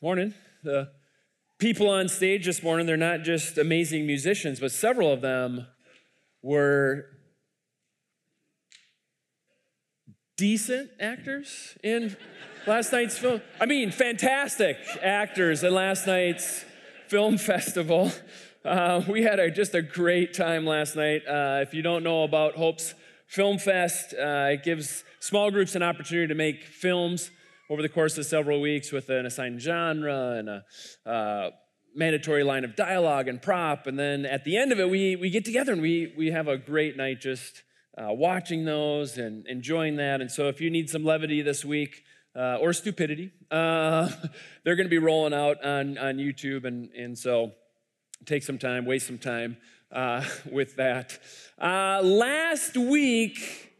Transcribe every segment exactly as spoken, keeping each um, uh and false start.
Morning. The people on stage this morning, they're not just amazing musicians, but several of them were decent actors in last night's film. I mean, fantastic actors in last night's film festival. Uh, we had a, just a great time last night. Uh, if you don't know about Hope's Film Fest, uh, it gives small groups an opportunity to make films over the course of several weeks with an assigned genre and a uh, mandatory line of dialogue and prop. And then at the end of it, we we get together and we we have a great night just uh, watching those and enjoying that. And so if you need some levity this week uh, or stupidity, uh, they're going to be rolling out on, on YouTube. And, and so take some time, waste some time uh, with that. Uh, last week,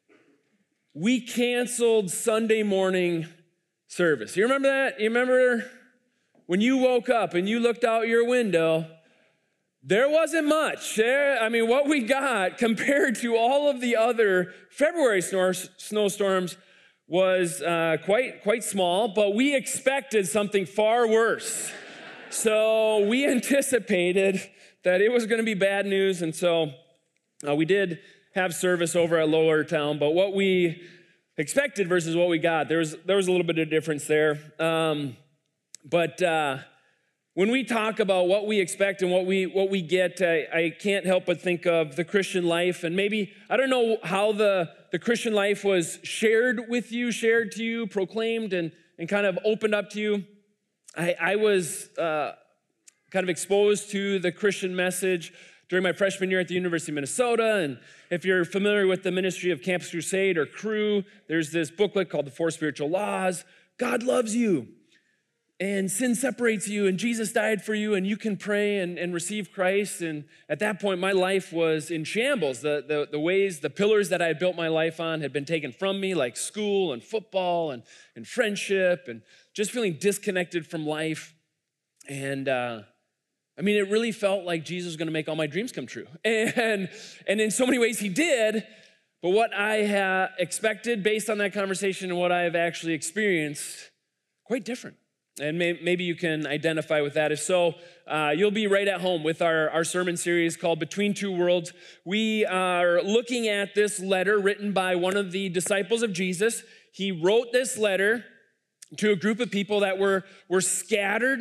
we canceled Sunday morning service. You remember that? You remember when you woke up and you looked out your window, there wasn't much. There, I mean, what we got compared to all of the other February snor- snowstorms was uh, quite, quite small, but we expected something far worse. So we anticipated that it was going to be bad news, and so uh, we did have service over at Lower Town, but what we expected versus what we got, there was there was a little bit of difference there. Um, but uh, when we talk about what we expect and what we what we get, I, I can't help but think of the Christian life. And maybe, I don't know how the, the Christian life was shared with you, shared to you, proclaimed, and, and kind of opened up to you. I, I was uh, kind of exposed to the Christian message during my freshman year at the University of Minnesota. And if you're familiar with the ministry of Campus Crusade or Cru, there's this booklet called The Four Spiritual Laws. God loves you, and sin separates you, and Jesus died for you, and you can pray and, and receive Christ. And at that point, my life was in shambles. The, the, the ways, the pillars that I had built my life on had been taken from me, like school and football and, and friendship, and just feeling disconnected from life. And uh, I mean, it really felt like Jesus was going to make all my dreams come true. And, and in so many ways he did, but what I had expected based on that conversation and what I have actually experienced, quite different. And may, maybe you can identify with that. If so, uh, you'll be right at home with our, our sermon series called Between Two Worlds. We are looking at this letter written by one of the disciples of Jesus. He wrote this letter to a group of people that were, were scattered,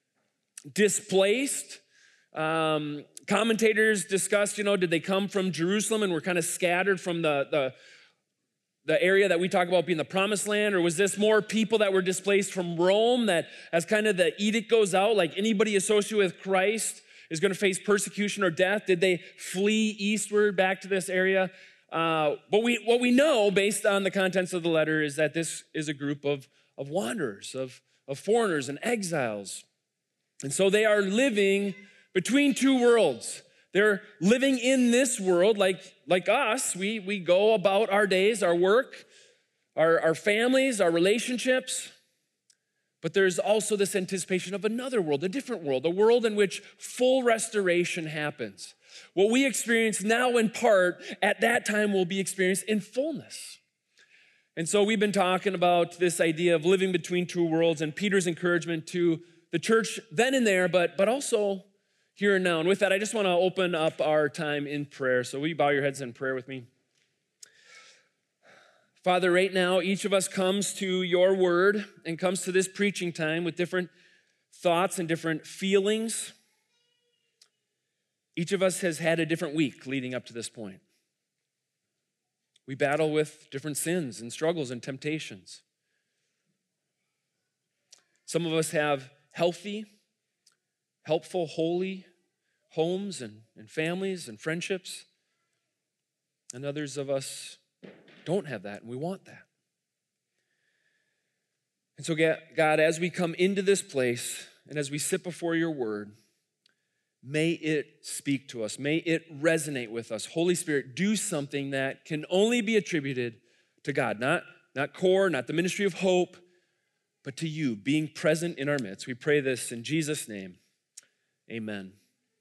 displaced. Um, commentators discussed, you know, did they come from Jerusalem and were kind of scattered from the, the, the area that we talk about being the promised land? Or was this more people that were displaced from Rome, that as kind of the edict goes out, like anybody associated with Christ is going to face persecution or death? Did they flee eastward back to this area? Uh, but we, what we know based on the contents of the letter is that this is a group of, of wanderers, of, of foreigners and exiles. And so they are living between two worlds. They're living in this world like, like us. We, we go about our days, our work, our, our families, our relationships. But there's also this anticipation of another world, a different world, a world in which full restoration happens. What we experience now in part, at that time will be experienced in fullness. And so we've been talking about this idea of living between two worlds and Peter's encouragement to the church then and there, but, but also here and now. And with that, I just want to open up our time in prayer. So will you bow your heads in prayer with me? Father, right now, each of us comes to your word and comes to this preaching time with different thoughts and different feelings. Each of us has had a different week leading up to this point. We battle with different sins and struggles and temptations. Some of us have healthy, helpful, holy homes and, and families and friendships. And others of us don't have that, and we want that. And so, God, as we come into this place and as we sit before your word, may it speak to us. May it resonate with us. Holy Spirit, do something that can only be attributed to God, not, not core, not the ministry of hope, but to you being present in our midst. We pray this in Jesus' name. Amen.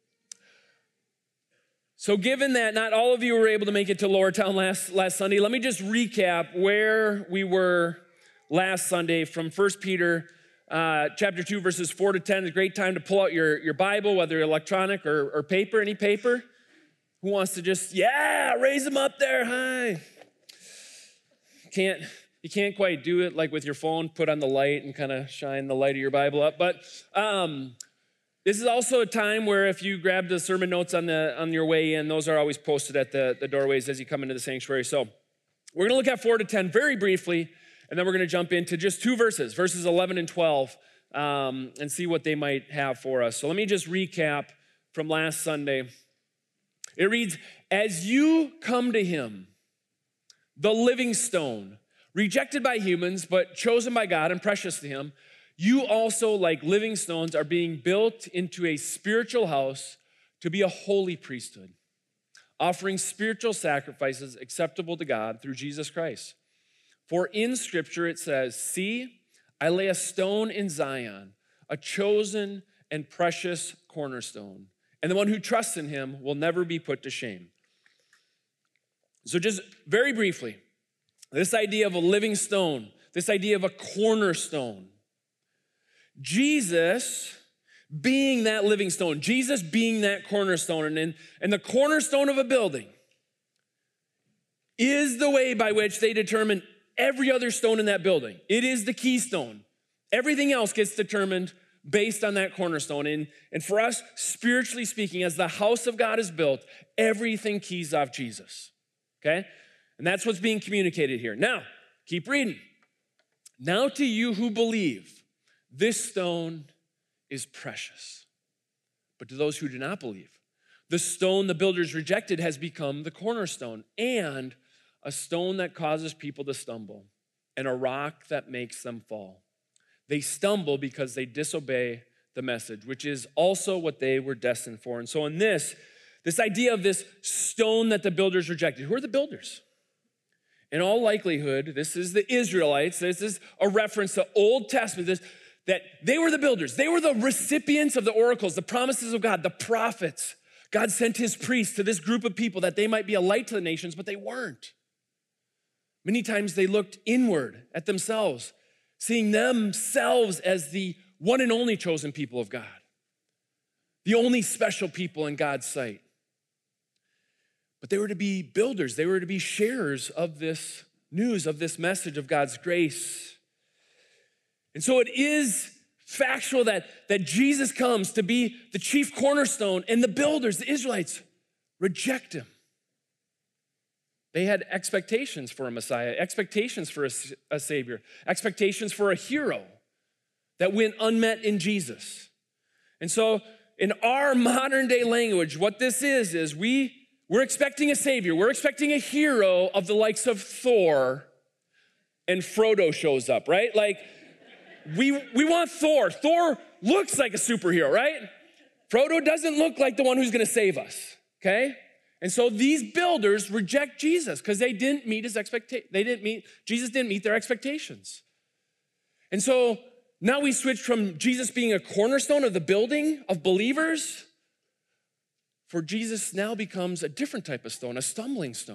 So given that not all of you were able to make it to Lower Town last, last Sunday, let me just recap where we were last Sunday from First Peter Uh, chapter two, verses four to ten is a great time to pull out your, your Bible, whether electronic or, or paper, any paper. Who wants to just, yeah, raise them up there, hi. Can't, you can't quite do it like with your phone, put on the light and kind of shine the light of your Bible up. But um, this is also a time where if you grab the sermon notes on the on your way in, those are always posted at the, the doorways as you come into the sanctuary. So we're gonna look at four to ten very briefly, and then we're gonna jump into just two verses, verses eleven and twelve, um, and see what they might have for us. So let me just recap from last Sunday. It reads, as you come to him, the living stone, rejected by humans, but chosen by God and precious to him, you also, like living stones, are being built into a spiritual house to be a holy priesthood, offering spiritual sacrifices acceptable to God through Jesus Christ. For in Scripture it says, see, I lay a stone in Zion, a chosen and precious cornerstone, and the one who trusts in him will never be put to shame. So just very briefly, this idea of a living stone, this idea of a cornerstone, Jesus being that living stone, Jesus being that cornerstone, and, and the cornerstone of a building is the way by which they determine every other stone in that building. It is the keystone. Everything else gets determined based on that cornerstone. And, and for us, spiritually speaking, as the house of God is built, everything keys off Jesus, okay? And that's what's being communicated here. Now, keep reading. Now to you who believe, this stone is precious. But to those who do not believe, the stone the builders rejected has become the cornerstone and a stone that causes people to stumble and a rock that makes them fall. They stumble because they disobey the message, which is also what they were destined for. And so in this, this idea of this stone that the builders rejected, who are the builders? In all likelihood, this is the Israelites. This is a reference to Old Testament, this, that they were the builders. They were the recipients of the oracles, the promises of God, the prophets. God sent his priests to this group of people that they might be a light to the nations, but they weren't. Many times they looked inward at themselves, seeing themselves as the one and only chosen people of God, the only special people in God's sight. But they were to be builders. They were to be sharers of this news, of this message of God's grace. And so it is factual that, that Jesus comes to be the chief cornerstone, and the builders, the Israelites, reject him. They had expectations for a Messiah, expectations for a, a Savior, expectations for a hero that went unmet in Jesus. And so in our modern day language, what this is, is we, we're expecting a Savior. We're expecting a hero of the likes of Thor, and Frodo shows up, right? Like, we, we want Thor. Thor looks like a superhero, right? Frodo doesn't look like the one who's gonna save us, okay? And so these builders reject Jesus because they didn't meet his expectations. They didn't meet, Jesus didn't meet their expectations. And so now we switch from Jesus being a cornerstone of the building of believers, for Jesus now becomes a different type of stone, a stumbling stone.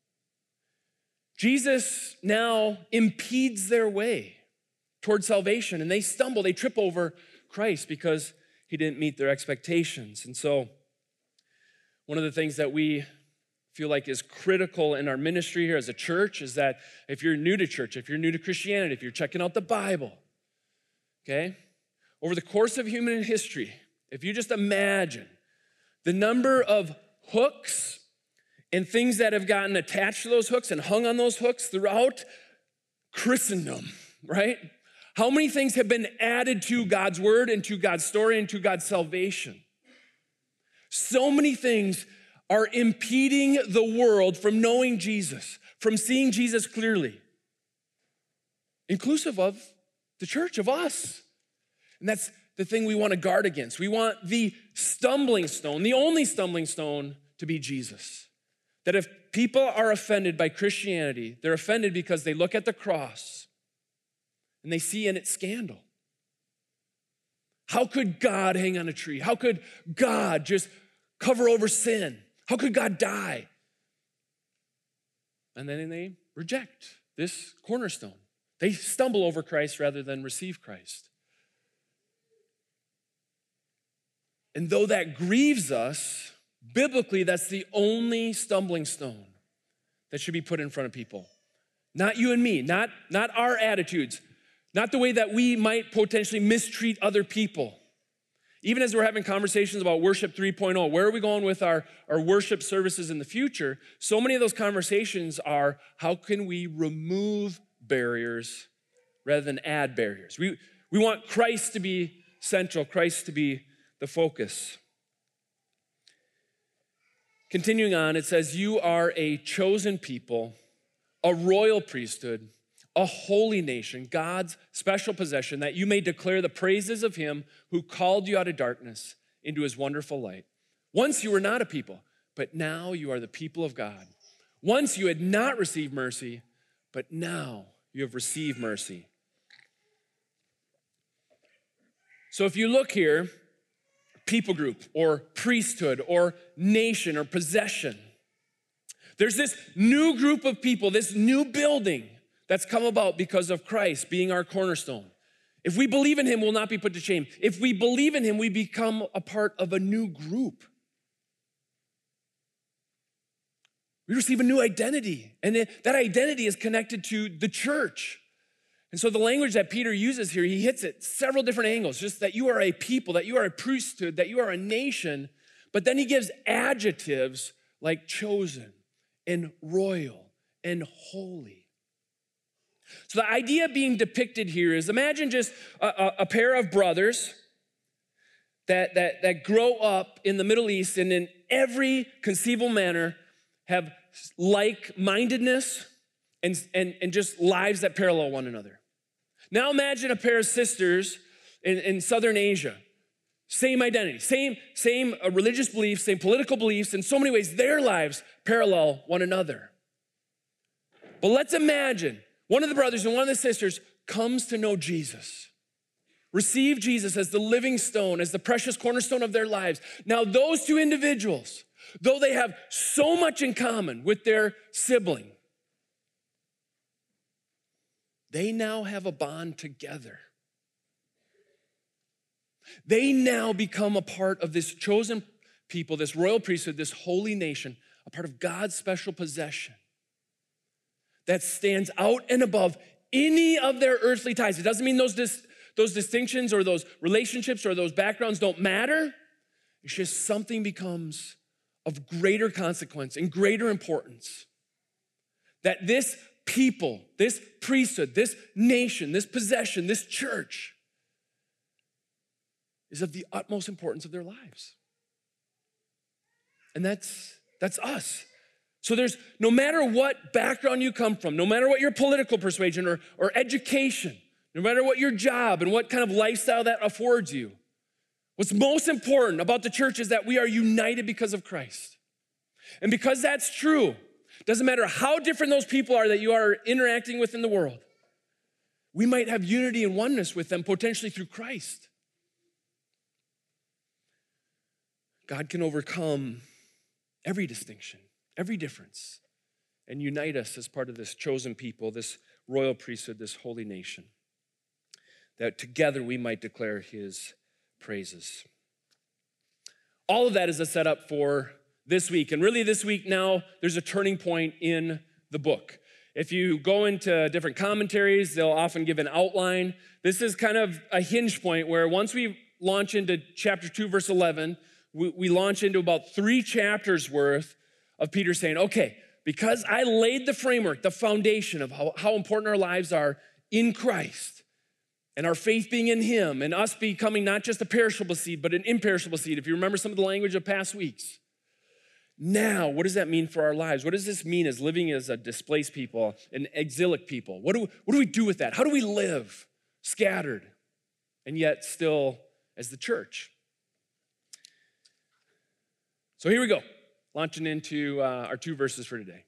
Jesus now impedes their way toward salvation, and they stumble, they trip over Christ because he didn't meet their expectations. And so one of the things that we feel like is critical in our ministry here as a church is that if you're new to church, if you're new to Christianity, if you're checking out the Bible, okay, over the course of human history, if you just imagine the number of hooks and things that have gotten attached to those hooks and hung on those hooks throughout Christendom, right? How many things have been added to God's word and to God's story and to God's salvation? So many things are impeding the world from knowing Jesus, from seeing Jesus clearly, inclusive of the church, of us. And that's the thing we want to guard against. We want the stumbling stone, the only stumbling stone, to be Jesus. That if people are offended by Christianity, they're offended because they look at the cross and they see in it scandal. How could God hang on a tree? How could God just cover over sin? How could God die? And then they reject this cornerstone. They stumble over Christ rather than receive Christ. And though that grieves us, biblically, that's the only stumbling stone that should be put in front of people. Not you and me, not, not our attitudes, not the way that we might potentially mistreat other people. Even as we're having conversations about Worship three point oh, where are we going with our, our worship services in the future? So many of those conversations are, how can we remove barriers rather than add barriers? We, we want Christ to be central, Christ to be the focus. Continuing on, it says, you are a chosen people, a royal priesthood, a holy nation, God's special possession, that you may declare the praises of him who called you out of darkness into his wonderful light. Once you were not a people, but now you are the people of God. Once you had not received mercy, but now you have received mercy. So if you look here, people group or priesthood or nation or possession, there's this new group of people, this new building that's come about because of Christ being our cornerstone. If we believe in him, we'll not be put to shame. If we believe in him, we become a part of a new group. We receive a new identity, and that identity is connected to the church. And so the language that Peter uses here, he hits it several different angles, just that you are a people, that you are a priesthood, that you are a nation, but then he gives adjectives like chosen and royal and holy. So the idea being depicted here is, imagine just a, a, a pair of brothers that, that, that grow up in the Middle East and in every conceivable manner have like-mindedness and, and, and just lives that parallel one another. Now imagine a pair of sisters in, in Southern Asia. Same identity, same, same uh, religious beliefs, same political beliefs. In so many ways, their lives parallel one another. But let's imagine one of the brothers and one of the sisters comes to know Jesus. Receive Jesus as the living stone, as the precious cornerstone of their lives. Now those two individuals, though they have so much in common with their sibling, they now have a bond together. They now become a part of this chosen people, this royal priesthood, this holy nation, a part of God's special possession that stands out and above any of their earthly ties. It doesn't mean those, dis- those distinctions or those relationships or those backgrounds don't matter. It's just something becomes of greater consequence and greater importance. That this people, this priesthood, this nation, this possession, this church is of the utmost importance of their lives. And that's, that's us. So there's, no matter what background you come from, no matter what your political persuasion or, or education, no matter what your job and what kind of lifestyle that affords you, what's most important about the church is that we are united because of Christ. And because that's true, doesn't matter how different those people are that you are interacting with in the world, we might have unity and oneness with them potentially through Christ. God can overcome every distinction, every difference, and unite us as part of this chosen people, this royal priesthood, this holy nation, that together we might declare his praises. All of that is a setup for this week. And really this week now, there's a turning point in the book. If you go into different commentaries, they'll often give an outline. This is kind of a hinge point where once we launch into chapter two, verse eleven, we, we launch into about three chapters worth of Peter saying, okay, because I laid the framework, the foundation of how, how important our lives are in Christ, and our faith being in him, and us becoming not just a perishable seed, but an imperishable seed. If you remember some of the language of past weeks. Now, what does that mean for our lives? What does this mean as living as a displaced people, an exilic people? What do, what do we do with that? How do we live scattered and yet still as the church? So here we go, launching into uh, our two verses for today.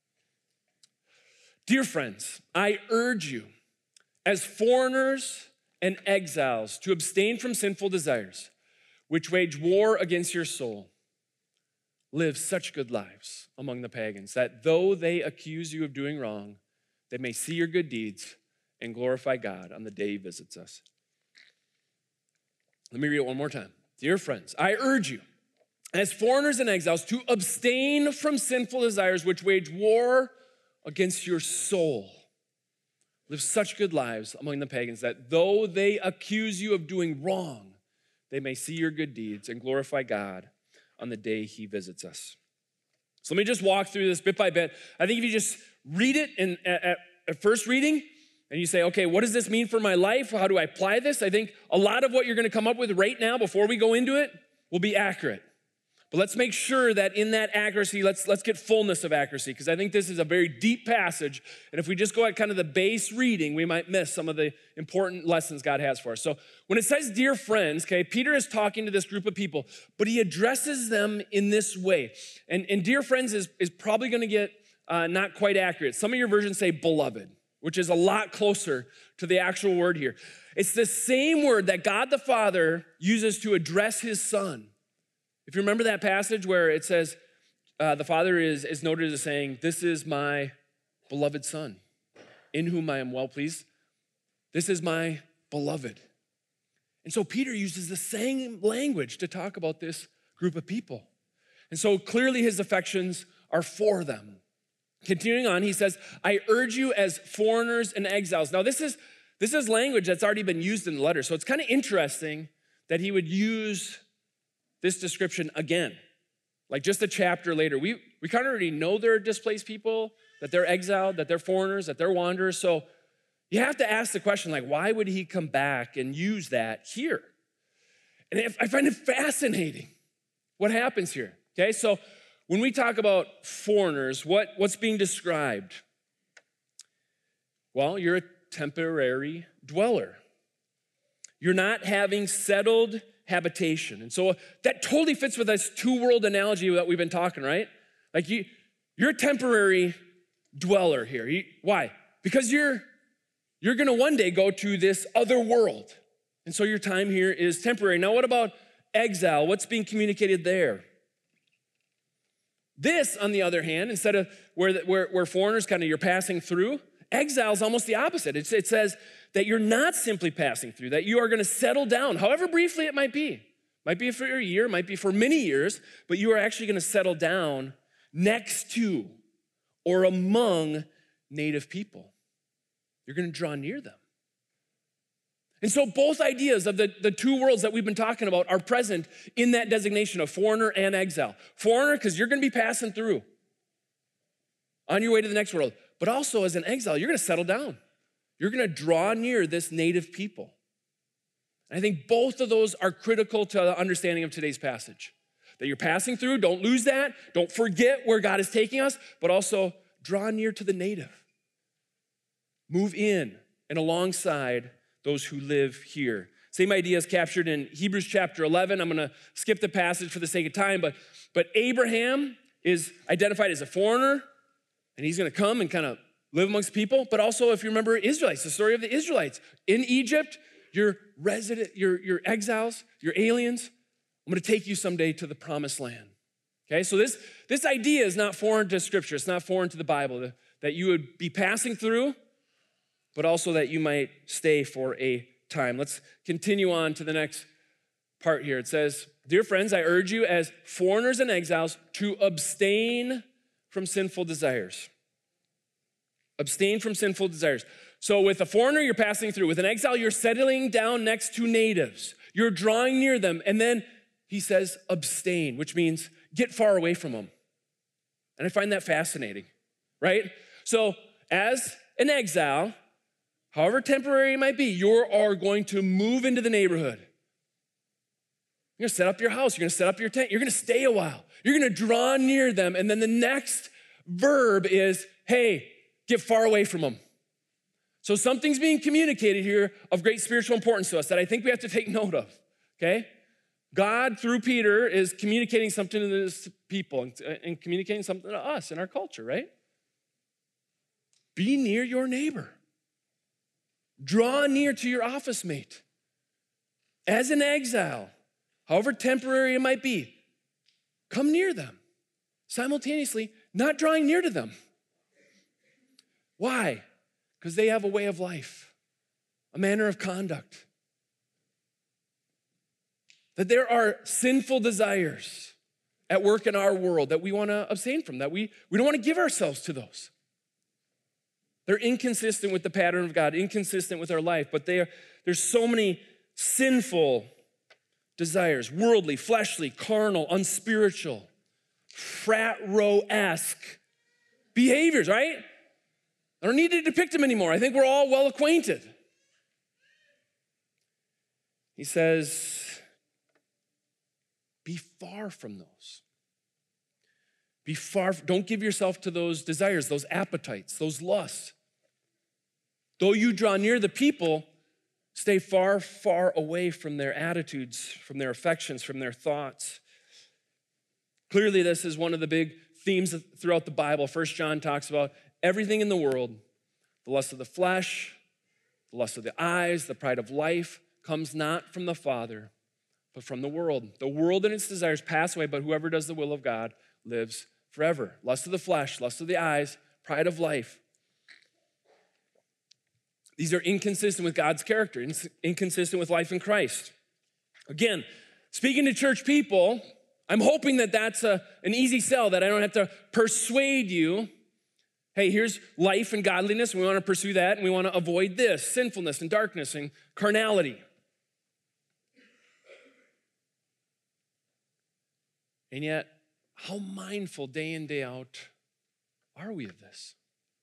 Dear friends, I urge you, as foreigners and exiles, to abstain from sinful desires, which wage war against your soul. Live such good lives among the pagans, that though they accuse you of doing wrong, they may see your good deeds and glorify God on the day he visits us. Let me read it one more time. Dear friends, I urge you, as foreigners and exiles, to abstain from sinful desires which wage war against your soul. Live such good lives among the pagans that though they accuse you of doing wrong, they may see your good deeds and glorify God on the day he visits us. So let me just walk through this bit by bit. I think if you just read it in, at, at first reading, and you say, okay, what does this mean for my life? How do I apply this? I think a lot of what you're gonna come up with right now before we go into it will be accurate. But let's make sure that in that accuracy, let's, let's get fullness of accuracy, because I think this is a very deep passage, and if we just go at kind of the base reading, we might miss some of the important lessons God has for us. So when it says, dear friends, okay, Peter is talking to this group of people, but he addresses them in this way. And, and dear friends is, is probably gonna get uh, not quite accurate. Some of your versions say beloved, which is a lot closer to the actual word here. It's the same word that God the Father uses to address his son. If you remember that passage where it says, uh, the Father is, is noted as saying, this is my beloved Son, in whom I am well pleased. This is my beloved. And so Peter uses the same language to talk about this group of people. And so clearly his affections are for them. Continuing on, he says, I urge you as foreigners and exiles. Now this is, this is language that's already been used in the letter. So it's kind of interesting that he would use this description again, like just a chapter later. We, we kind of already know they're displaced people, that they're exiled, that they're foreigners, that they're wanderers. So you have to ask the question, like, why would he come back and use that here? And I find it fascinating what happens here, okay? So when we talk about foreigners, what, what's being described? Well, you're a temporary dweller. You're not having settled habitation. And so that totally fits with this two-world analogy that we've been talking, right? Like you, you're a temporary dweller here. You, why? Because you're, you're gonna one day go to this other world. And so your time here is temporary. Now what about exile? What's being communicated there? This, on the other hand, instead of where, where, where foreigners kind of you're passing through, exile is almost the opposite. It's, it says that you're not simply passing through, that you are gonna settle down, however briefly it might be. Might be for a year, might be for many years, but you are actually gonna settle down next to or among native people. You're gonna draw near them. And so both ideas of the, the two worlds that we've been talking about are present in that designation of foreigner and exile. Foreigner, because you're gonna be passing through on your way to the next world. But also as an exile, you're gonna settle down. You're gonna draw near this native people. And I think both of those are critical to the understanding of today's passage. That you're passing through, don't lose that. Don't forget where God is taking us, but also draw near to the native. Move in and alongside those who live here. Same idea is captured in Hebrews chapter eleven. I'm gonna skip the passage for the sake of time, but, but Abraham is identified as a foreigner, and he's gonna come and kind of live amongst people, but also if you remember Israelites, the story of the Israelites. In Egypt, you're resident, you're, you're exiles, you're aliens. I'm gonna take you someday to the promised land. Okay, so this, this idea is not foreign to Scripture. It's not foreign to the Bible, that you would be passing through, but also that you might stay for a time. Let's continue on to the next part here. It says, dear friends, I urge you as foreigners and exiles to abstain from sinful desires. Abstain from sinful desires. So with a foreigner, you're passing through. With an exile, you're settling down next to natives. You're drawing near them. And then he says, abstain, which means get far away from them. And I find that fascinating, right? So as an exile, however temporary it might be, you are going to move into the neighborhood. You're gonna set up your house, you're gonna set up your tent, you're gonna stay a while. You're gonna draw near them, and then the next verb is, hey, get far away from them. So something's being communicated here of great spiritual importance to us that I think we have to take note of, okay? God, through Peter, is communicating something to this people and, and communicating something to us in our culture, right? Be near your neighbor. Draw near to your office mate. As an exile, however temporary it might be, come near them. Simultaneously, not drawing near to them. Why? Because they have a way of life, a manner of conduct that there are sinful desires at work in our world that we want to abstain from, that we, we don't want to give ourselves to those. They're inconsistent with the pattern of God, inconsistent with our life, but they are, there's so many sinful desires, worldly, fleshly, carnal, unspiritual, frat row-esque behaviors, right? I don't need to depict them anymore. I think we're all well acquainted. He says, be far from those. Be far, don't give yourself to those desires, those appetites, those lusts. Though you draw near the people, stay far, far away from their attitudes, from their affections, from their thoughts. Clearly, this is one of the big themes throughout the Bible. First John talks about everything in the world, the lust of the flesh, the lust of the eyes, the pride of life, comes not from the Father, but from the world. The world and its desires pass away, but whoever does the will of God lives forever. Lust of the flesh, lust of the eyes, pride of life. These are inconsistent with God's character, inconsistent with life in Christ. Again, speaking to church people, I'm hoping that that's a, an easy sell, that I don't have to persuade you. Hey, here's life and godliness, and we want to pursue that, and we want to avoid this, sinfulness and darkness and carnality. And yet, how mindful day in, day out are we of this?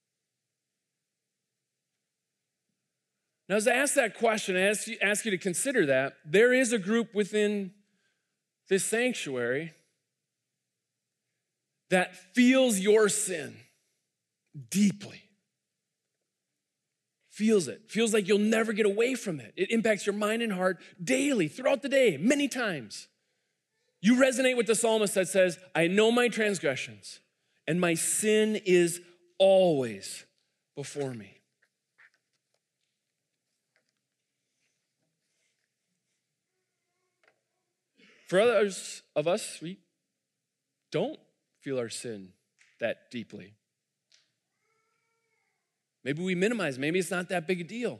Now, as I ask that question, I ask you, ask you to consider that, there is a group within this sanctuary that feels your sin deeply. Feels it. Feels like you'll never get away from it. It impacts your mind and heart daily, throughout the day, many times. You resonate with the psalmist that says, I know my transgressions, and my sin is always before me. For others of us, we don't feel our sin that deeply. Maybe we minimize, maybe it's not that big a deal.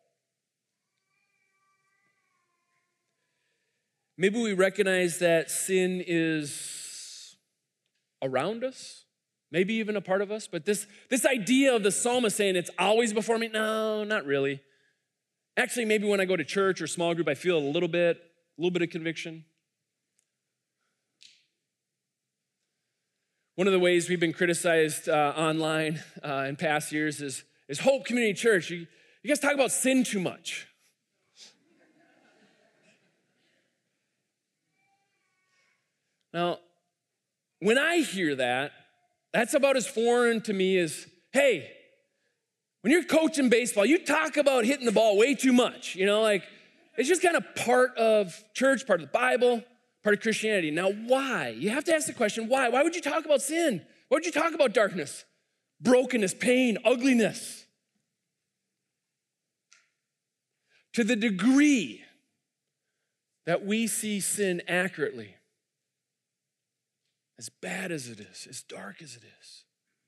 Maybe we recognize that sin is around us, maybe even a part of us, but this, this idea of the psalmist saying it's always before me, no, not really. Actually, maybe when I go to church or small group, I feel a little bit, a little bit of conviction. One of the ways we've been criticized uh, online uh, in past years is, is Hope Community Church. You, you guys talk about sin too much. Now, when I hear that, that's about as foreign to me as, hey, when you're coaching baseball, you talk about hitting the ball way too much. You know, like, it's just kind of part of church, part of the Bible, part of Christianity. Now, why? You have to ask the question, why? Why would you talk about sin? Why would you talk about darkness, brokenness, pain, ugliness? To the degree that we see sin accurately, as bad as it is, as dark as it is,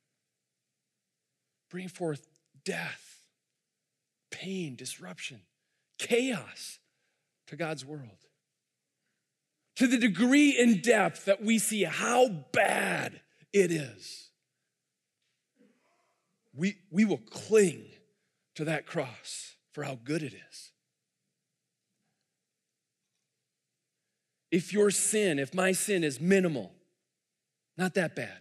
bring forth death, pain, disruption, chaos to God's world. To the degree in depth that we see how bad it is, we, we will cling to that cross for how good it is. If your sin, if my sin is minimal, not that bad,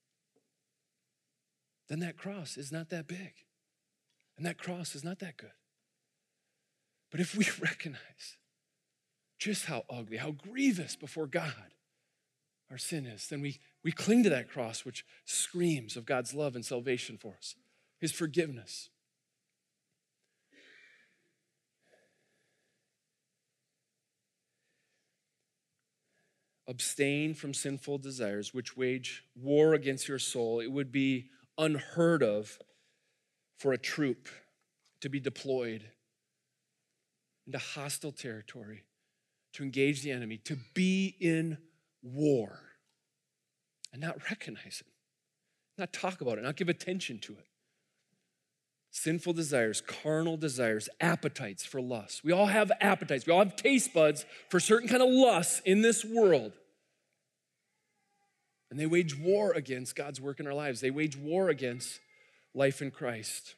then that cross is not that big. And that cross is not that good. But if we recognize just how ugly, how grievous before God our sin is, then we, we cling to that cross, which screams of God's love and salvation for us, his forgiveness. Abstain from sinful desires which wage war against your soul. It would be unheard of for a troop to be deployed into hostile territory, to engage the enemy, to be in war and not recognize it, not talk about it, not give attention to it. Sinful desires, carnal desires, appetites for lust. We all have appetites. We all have taste buds for certain kind of lusts in this world. And they wage war against God's work in our lives. They wage war against life in Christ.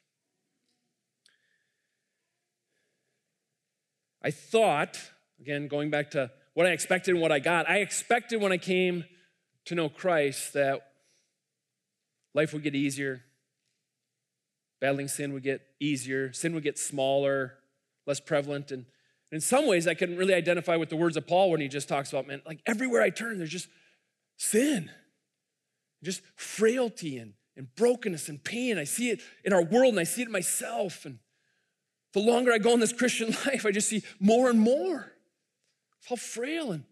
I thought, again, going back to what I expected and what I got, I expected when I came to know Christ that life would get easier. Battling sin would get easier. Sin would get smaller, less prevalent. And in some ways, I couldn't really identify with the words of Paul when he just talks about, man, like everywhere I turn, there's just sin, just frailty and, and brokenness and pain. I see it in our world and I see it in myself. And the longer I go in this Christian life, I just see more and more how frail and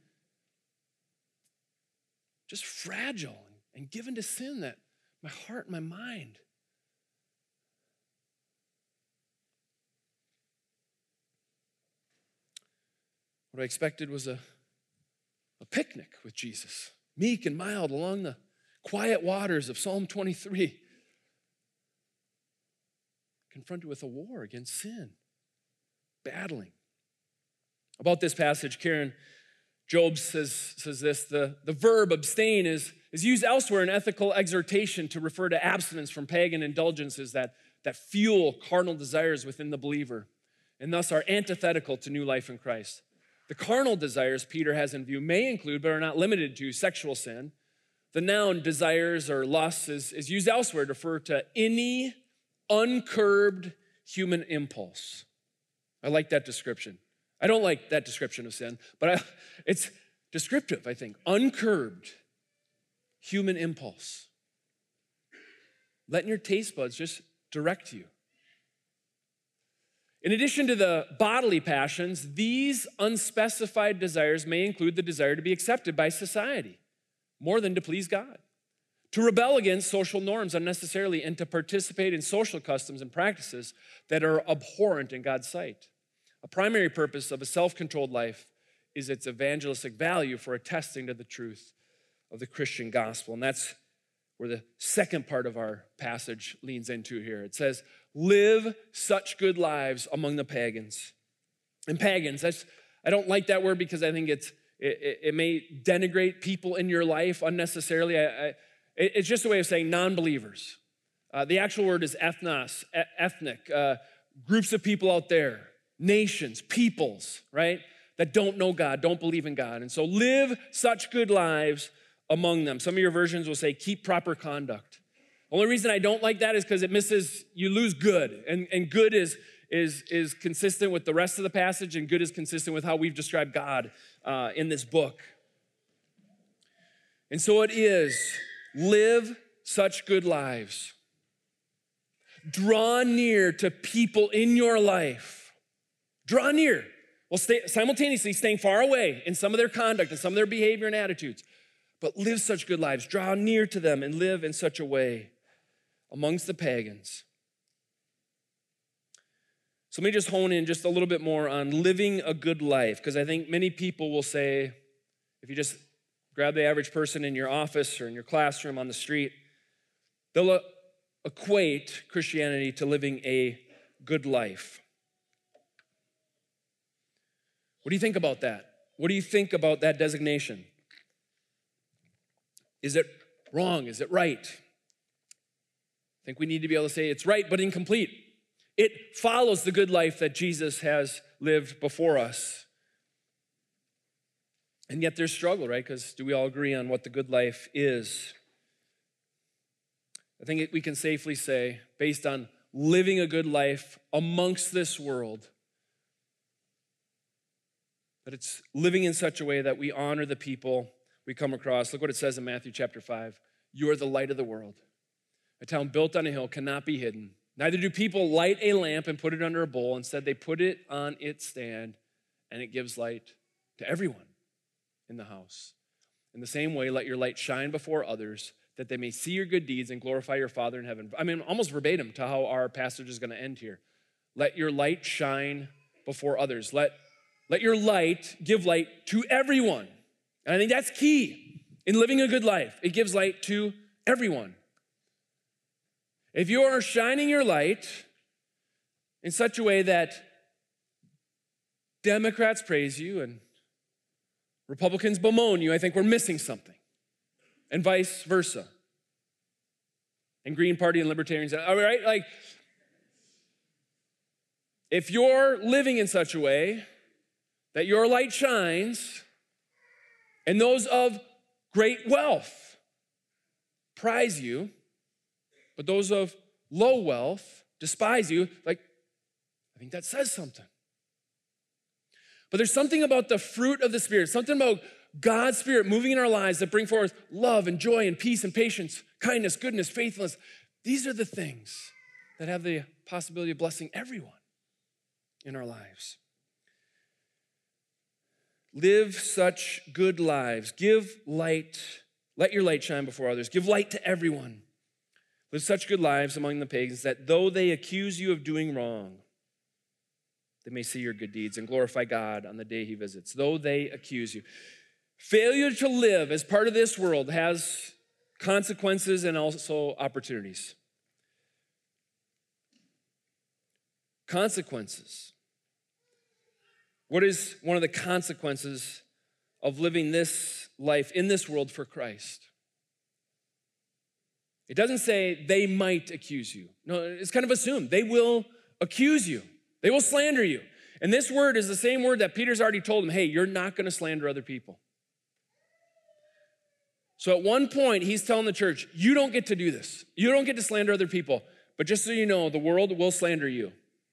just fragile and given to sin that my heart and my mind. What I expected was a, a picnic with Jesus, meek and mild along the quiet waters of Psalm twenty-three, confronted with a war against sin, battling. About this passage, Karen Jobes says, says this, the, the verb abstain is, is used elsewhere in ethical exhortation to refer to abstinence from pagan indulgences that, that fuel carnal desires within the believer and thus are antithetical to new life in Christ. The carnal desires Peter has in view may include, but are not limited to, sexual sin. The noun desires or lusts is, is used elsewhere to refer to any uncurbed human impulse. I like that description. I don't like that description of sin, but I, it's descriptive, I think. Uncurbed human impulse. Letting your taste buds just direct you. In addition to the bodily passions, these unspecified desires may include the desire to be accepted by society more than to please God, to rebel against social norms unnecessarily, and to participate in social customs and practices that are abhorrent in God's sight. A primary purpose of a self-controlled life is its evangelistic value for attesting to the truth of the Christian gospel, and that's where the second part of our passage leans into here. It says, live such good lives among the pagans. And pagans, that's, I don't like that word because I think it's it, it may denigrate people in your life unnecessarily. I, I, it's just a way of saying non-believers. Uh, the actual word is ethnos, e- ethnic, uh, groups of people out there, nations, peoples, right, that don't know God, don't believe in God. And so live such good lives among them. Some of your versions will say keep proper conduct. Only reason I don't like that is because it misses, you lose good. And, and good is, is, is consistent with the rest of the passage, and good is consistent with how we've described God uh, in this book. And so it is, live such good lives. Draw near to people in your life. Draw near. Well, stay, simultaneously staying far away in some of their conduct and some of their behavior and attitudes. But live such good lives. Draw near to them and live in such a way amongst the pagans. So let me just hone in just a little bit more on living a good life, because I think many people will say, if you just grab the average person in your office or in your classroom on the street, they'll equate Christianity to living a good life. What do you think about that? What do you think about that designation? Is it wrong? Is it right? I think we need to be able to say it's right, but incomplete. It follows the good life that Jesus has lived before us. And yet there's struggle, right? Because do we all agree on what the good life is? I think we can safely say, based on living a good life amongst this world, that it's living in such a way that we honor the people we come across. Look what it says in Matthew chapter five. You are the light of the world. A town built on a hill cannot be hidden. Neither do people light a lamp and put it under a bowl. Instead, they put it on its stand, and it gives light to everyone in the house. In the same way, let your light shine before others, that they may see your good deeds and glorify your Father in heaven. I mean, almost verbatim to how our passage is going to end here. Let your light shine before others. Let, let your light give light to everyone. And I think that's key in living a good life. It gives light to everyone. If you are shining your light in such a way that Democrats praise you and Republicans bemoan you, I think we're missing something. And vice versa. And Green Party and Libertarians, all right? Like, if you're living in such a way that your light shines and those of great wealth prize you, but those of low wealth despise you, like, I think that says something. But there's something about the fruit of the Spirit, something about God's Spirit moving in our lives that bring forth love and joy and peace and patience, kindness, goodness, faithfulness. These are the things that have the possibility of blessing everyone in our lives. Live such good lives. Give light. Let your light shine before others. Give light to everyone. Live such good lives among the pagans that though they accuse you of doing wrong, they may see your good deeds and glorify God on the day he visits. Though they accuse you. Failure to live as part of this world has consequences and also opportunities. Consequences. What is one of the consequences of living this life in this world for Christ? It doesn't say they might accuse you. No, it's kind of assumed. They will accuse you. They will slander you. And this word is the same word that Peter's already told them, hey, you're not going to slander other people. So at one point, he's telling the church, you don't get to do this. You don't get to slander other people. But just so you know, the world will slander you.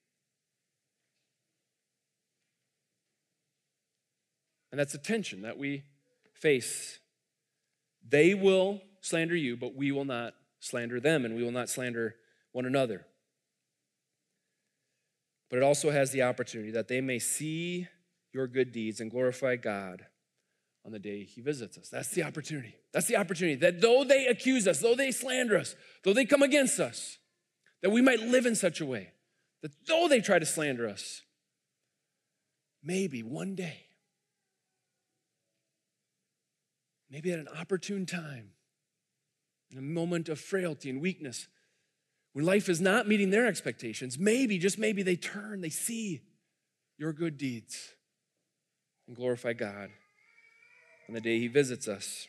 And that's a tension that we face. They will slander you, but we will not slander them, and we will not slander one another. But it also has the opportunity that they may see your good deeds and glorify God on the day he visits us. That's the opportunity. That's the opportunity that though they accuse us, though they slander us, though they come against us, that we might live in such a way that though they try to slander us, maybe one day, maybe at an opportune time, in a moment of frailty and weakness, when life is not meeting their expectations, maybe, just maybe, they turn, they see your good deeds and glorify God on the day he visits us.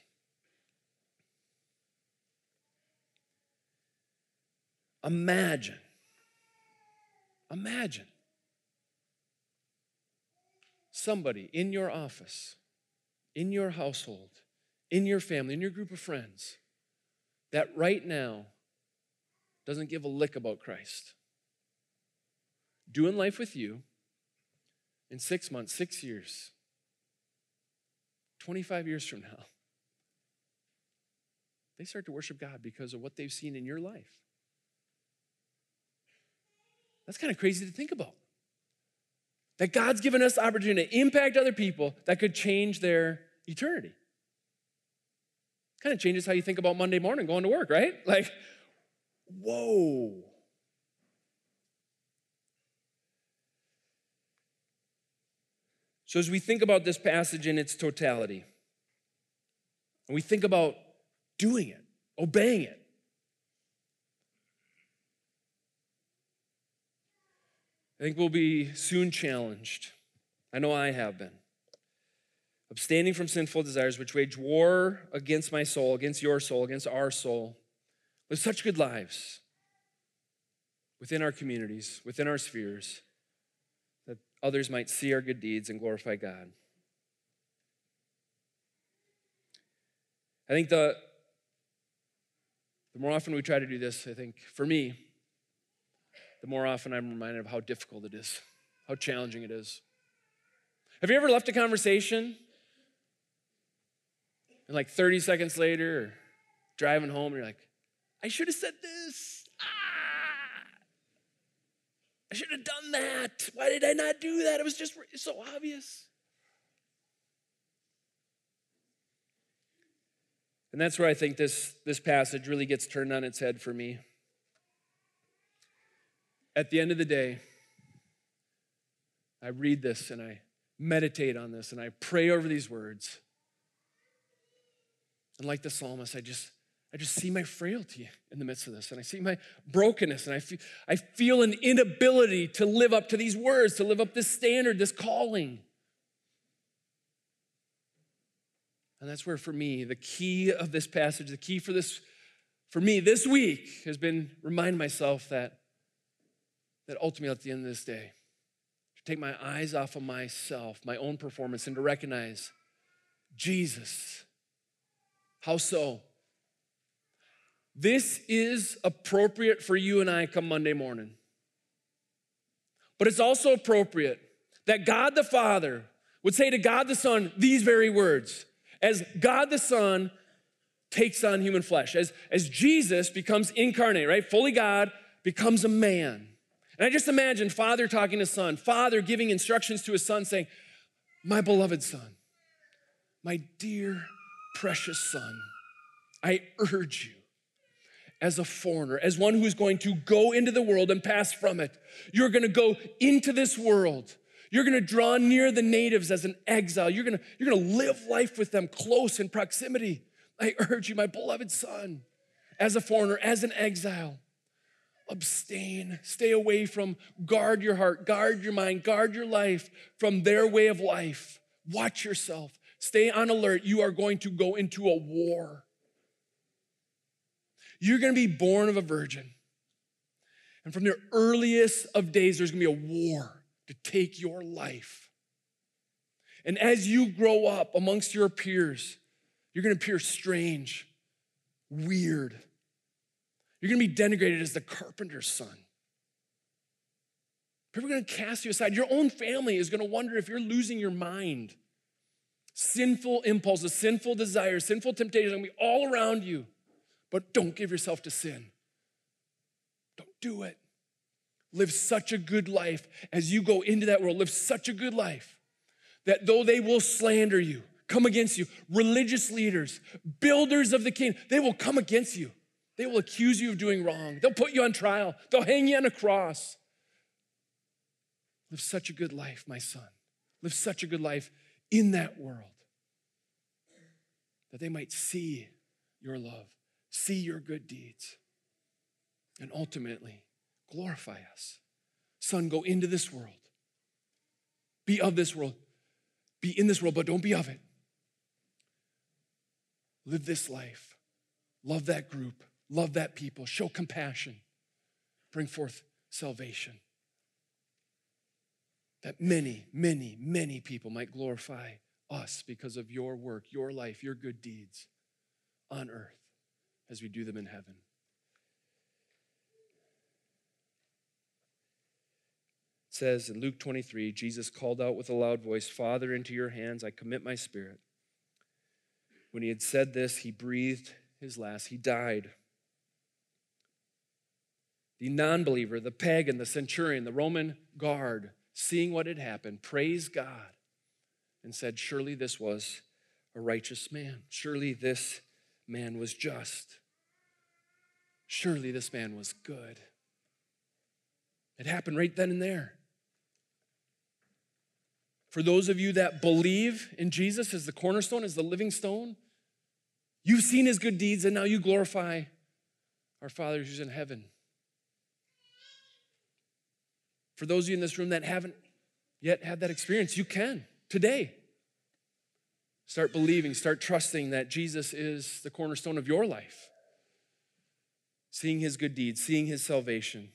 Imagine, imagine somebody in your office, in your household, in your family, in your group of friends, that right now doesn't give a lick about Christ. Doing life with you in six months, six years, twenty-five years from now, they start to worship God because of what they've seen in your life. That's kind of crazy to think about. That God's given us the opportunity to impact other people that could change their eternity. Kind of changes how you think about Monday morning going to work, right? Like, whoa. So as we think about this passage in its totality, and we think about doing it, obeying it, I think we'll be soon challenged. I know I have been. Abstaining from sinful desires which wage war against my soul, against your soul, against our soul. Live such good lives within our communities, within our spheres, that others might see our good deeds and glorify God. I think the, the more often we try to do this, I think for me, the more often I'm reminded of how difficult it is, how challenging it is. Have you ever left a conversation and like thirty seconds later, or driving home, and you're like, I should have said this. Ah, I should have done that. Why did I not do that? It was just so obvious. And that's where I think this, this passage really gets turned on its head for me. At the end of the day, I read this and I meditate on this and I pray over these words. And like the psalmist, I just, I just see my frailty in the midst of this, and I see my brokenness, and I feel, I feel an inability to live up to these words, to live up this standard, this calling. And that's where, for me, the key of this passage, the key for this, for me this week has been remind myself that, that ultimately at the end of this day, to take my eyes off of myself, my own performance, and to recognize Jesus. How so? This is appropriate for you and I come Monday morning. But it's also appropriate that God the Father would say to God the Son these very words. As God the Son takes on human flesh, as, as Jesus becomes incarnate, right? Fully God, becomes a man. And I just imagine Father talking to Son, Father giving instructions to his Son saying, my beloved Son, my dear, precious Son, I urge you as a foreigner, as one who is going to go into the world and pass from it. You're gonna go into this world. You're gonna draw near the natives as an exile. You're gonna, you're gonna live life with them close in proximity. I urge you, my beloved Son, as a foreigner, as an exile, abstain, stay away from, guard your heart, guard your mind, guard your life from their way of life. Watch yourself, stay on alert. You are going to go into a war. You're gonna be born of a virgin. And from the earliest of days, there's gonna be a war to take your life. And as you grow up amongst your peers, you're gonna appear strange, weird. You're gonna be denigrated as the carpenter's son. People are gonna cast you aside. Your own family is gonna wonder if you're losing your mind. Sinful impulses, sinful desires, sinful temptations are gonna be all around you. But don't give yourself to sin. Don't do it. Live such a good life as you go into that world. Live such a good life that though they will slander you, come against you, religious leaders, builders of the kingdom, they will come against you. They will accuse you of doing wrong. They'll put you on trial. They'll hang you on a cross. Live such a good life, my son. Live such a good life in that world that they might see your love, see your good deeds, and ultimately glorify us. Son, go into this world. Be of this world. Be in this world, but don't be of it. Live this life. Love that group. Love that people. Show compassion. Bring forth salvation. That many, many, many people might glorify us because of your work, your life, your good deeds on earth as we do them in heaven. It says in Luke twenty-three, Jesus called out with a loud voice, Father, into your hands I commit my spirit. When he had said this, he breathed his last. He died. The non-believer, the pagan, the centurion, the Roman guard, seeing what had happened, praised God and said, surely this was a righteous man. Surely this man was just. Surely this man was good. It happened right then and there. For those of you that believe in Jesus as the cornerstone, as the living stone, you've seen his good deeds and now you glorify our Father who's in heaven. For those of you in this room that haven't yet had that experience, you can today. Start believing, start trusting that Jesus is the cornerstone of your life. Seeing his good deeds, seeing his salvation.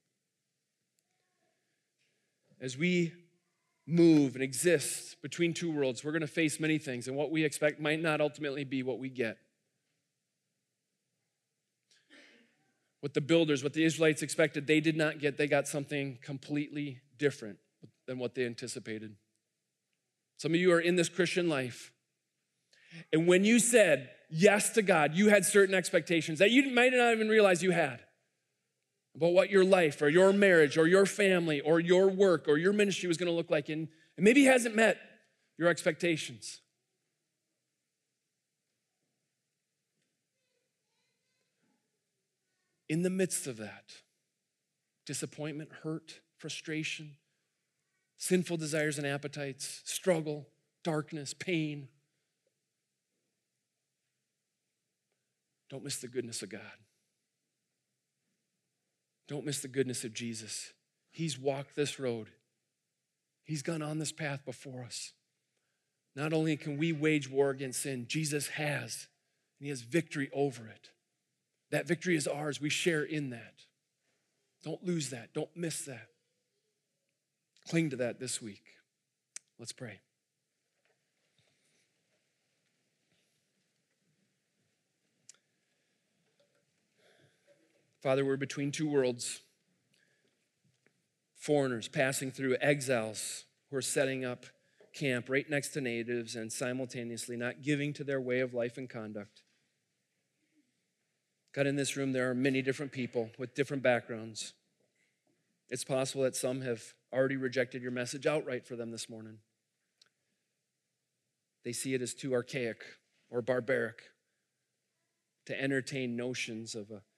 As we move and exist between two worlds, we're going to face many things, and what we expect might not ultimately be what we get. What the builders, what the Israelites expected, they did not get. They got something completely different than what they anticipated. Some of you are in this Christian life, and when you said yes to God, you had certain expectations that you might not even realize you had about what your life or your marriage or your family or your work or your ministry was going to look like, and, and maybe it hasn't met your expectations. In the midst of that, disappointment, hurt, frustration, sinful desires and appetites, struggle, darkness, pain, Don't miss the goodness of God. Don't miss the goodness of Jesus. He's walked this road. He's gone on this path before us. Not only can we wage war against sin, Jesus has, and he has victory over it. That victory is ours. We share in that. Don't lose that. Don't miss that. Cling to that this week. Let's pray. Father, we're between two worlds. Foreigners passing through, exiles who are setting up camp right next to natives and simultaneously not giving to their way of life and conduct. God, in this room, there are many different people with different backgrounds. It's possible that some have already rejected your message outright for them this morning. They see it as too archaic or barbaric to entertain notions of a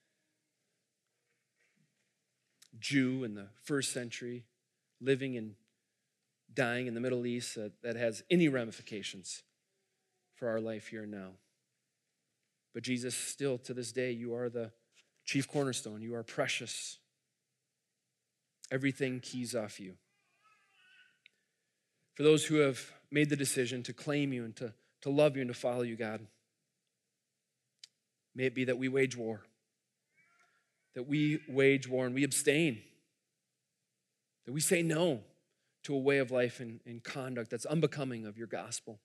Jew in the first century living and dying in the Middle East that, that has any ramifications for our life here and now. But Jesus, still to this day, you are the chief cornerstone. You are precious. Everything keys off you. For those who have made the decision to claim you and to, to love you and to follow you, God, may it be that we wage war. That we wage war and we abstain. That we say no to a way of life and, and conduct that's unbecoming of your gospel.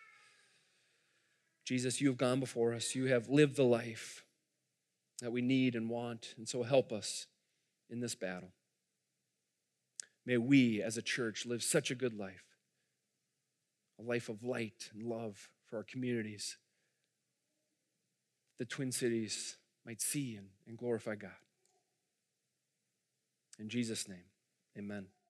Jesus, you have gone before us. You have lived the life that we need and want, and so help us in this battle. May we as a church live such a good life, a life of light and love for our communities. The Twin Cities might see and, and glorify God. In Jesus' name, amen.